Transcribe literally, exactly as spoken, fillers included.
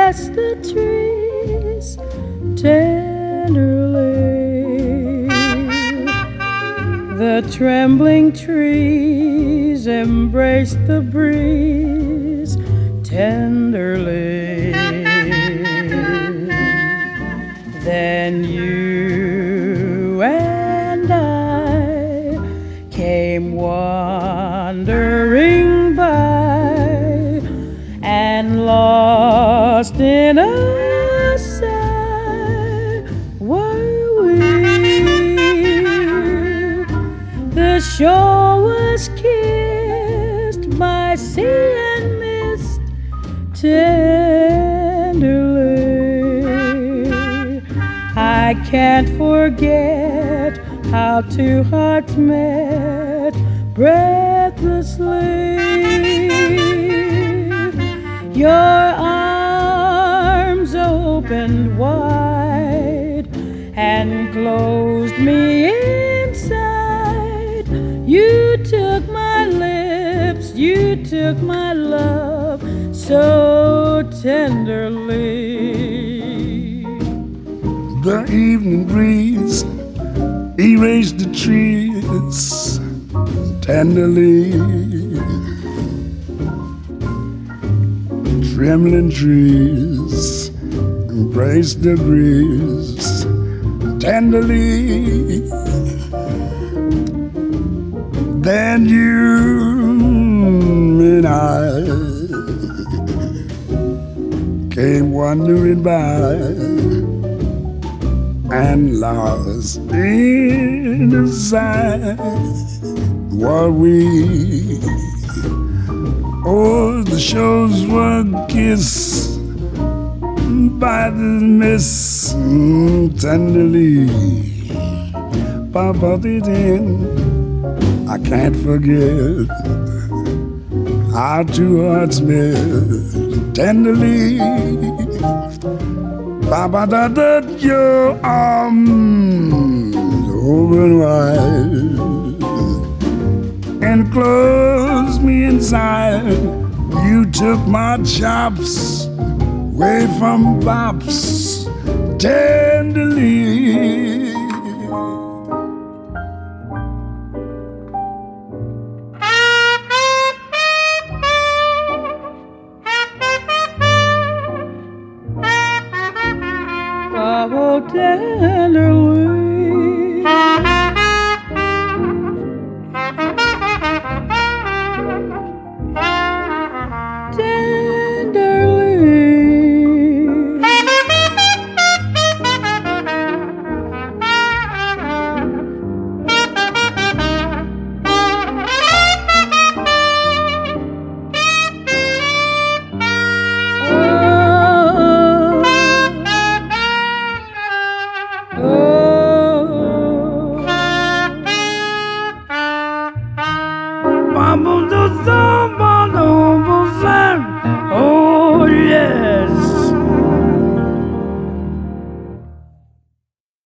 caress the trees tenderly. The trembling trees embrace the breeze tenderly. Then you and I came wandering by, and lost in a sigh were we. The shore was kissed by sea and mist tenderly. I can't forget how two hearts met breathlessly. Your arms opened wide and closed me inside. You took my lips, you took my love so tenderly. The evening breeze erased the trees tenderly. Trembling trees embraced the breeze tenderly. Then you and I came wandering by, and lost in the sight were we. Oh, the shores were kissed by the mist tenderly. Papa did in, I can't forget how two hearts met tenderly. Papa, da da, your arms open wide and closed me inside. You took my chops away from bops tenderly. Oh, tenderly.